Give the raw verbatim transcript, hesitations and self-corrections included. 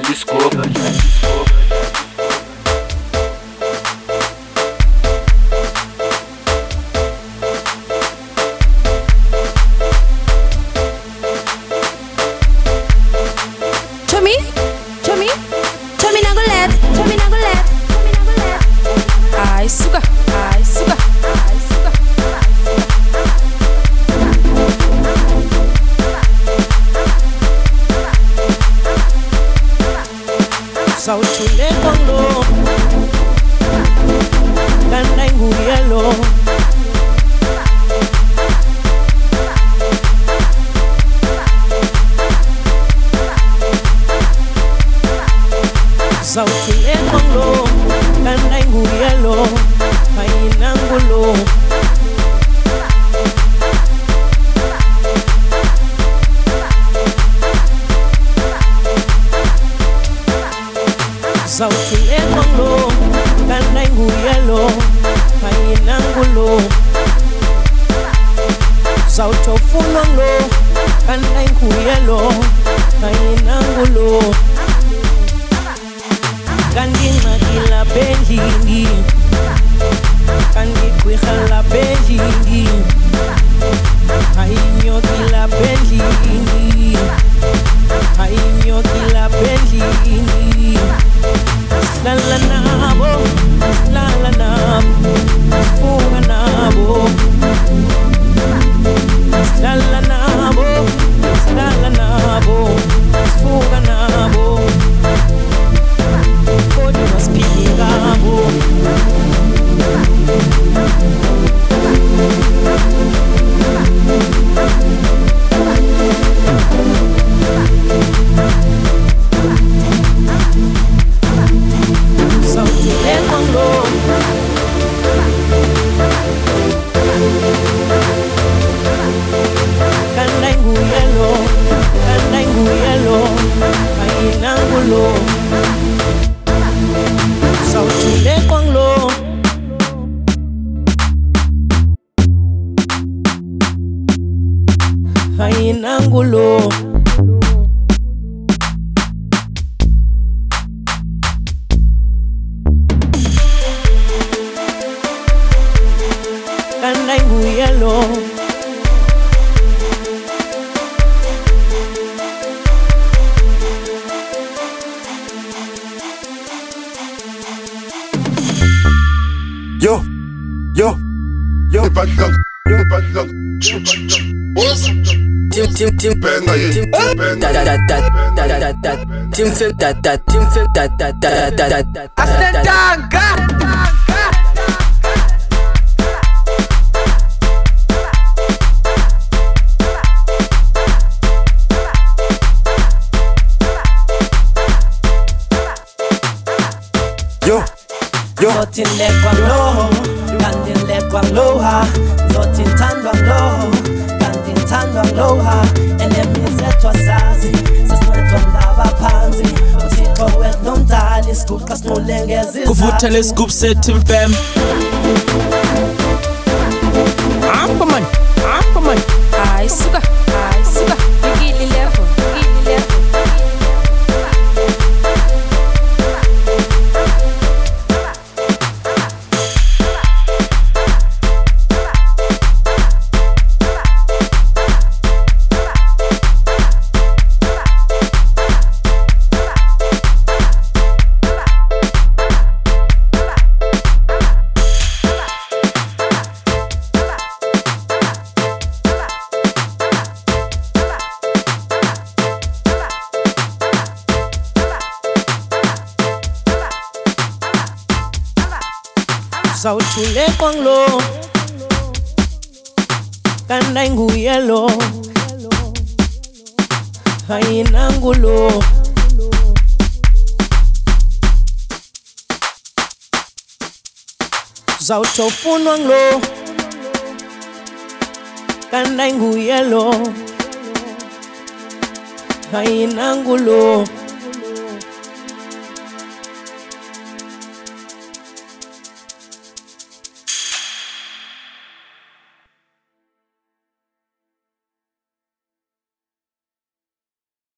disco. Chummy, chummy, chummy na go let, chummy na go let, chummy na go let. Ai suga, ai suga, ai suga. Sauchule kongo, kanda inguyelo. Sauchule kongo, kanda inguyelo, mainangulo. Sauchule kongo, kanda inguyelo, mainangulo. Sauchofunongo, kanda inguyelo, mainangulo. Kandi magila benjingi, kandi kwikhala benjingi, hainyo kila benjingi, hainyo kila benjingi. Lala nabo, lala nabo, funga nabo. Lala nabo, lala nabo, funga nabo. Kodi maspigabo. Sauchule kongo, kanda inguyelo, kanda inguyelo, mainangulo. Sauchule kongo, mainangulo. Kanda inguyelo. Yo, yo, yo, yo, yo, Tim tim tim Penda aí, tim penda. da da da da da da da tim fem da da tim fem da da da da da da Astentanga. Yo, yo, Zotin lekwang loho, kandin lekwang loha. Zotin tandwang loho, kandin tandwang loha. Enemi zetwa sazi, sasnwetwa ndaba phansi. Uthixo wethu nomdali, isiguqa sinolengeza Kuvuta le scoop set Tim Fam. Ampa man, ampa man. Ai suga, ai suga. Gili levo, gili levo. Sauchule kongo, kanda inguyelo, mainangulo. Sauchofunongo, kanda inguyelo, mainangulo.